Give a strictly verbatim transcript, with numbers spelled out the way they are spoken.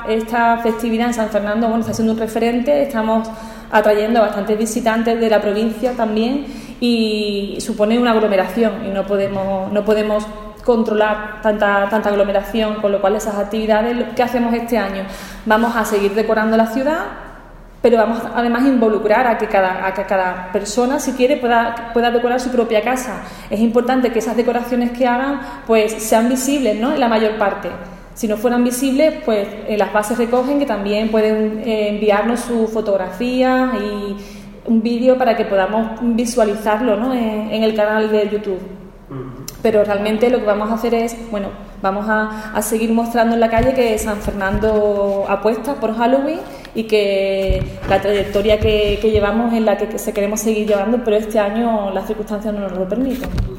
esta festividad en San Fernando, bueno, está siendo un referente, estamos atrayendo a bastantes visitantes de la provincia también y supone una aglomeración y no podemos, no podemos controlar tanta, tanta aglomeración, con lo cual esas actividades, ¿qué hacemos este año? Vamos a seguir decorando la ciudad, pero vamos además a involucrar a que cada, a que cada persona, si quiere, pueda, pueda decorar su propia casa. Es importante que esas decoraciones que hagan pues sean visibles, ¿no?, en la mayor parte. Si no fueran visibles, pues eh, las bases recogen que también pueden eh, enviarnos sus fotografías y un vídeo para que podamos visualizarlo, ¿no?, en, en el canal de YouTube. Pero realmente lo que vamos a hacer es, bueno, vamos a, a seguir mostrando en la calle que San Fernando apuesta por Halloween y que la trayectoria que, que llevamos es la que, que se queremos seguir llevando, pero este año las circunstancias no nos lo permiten.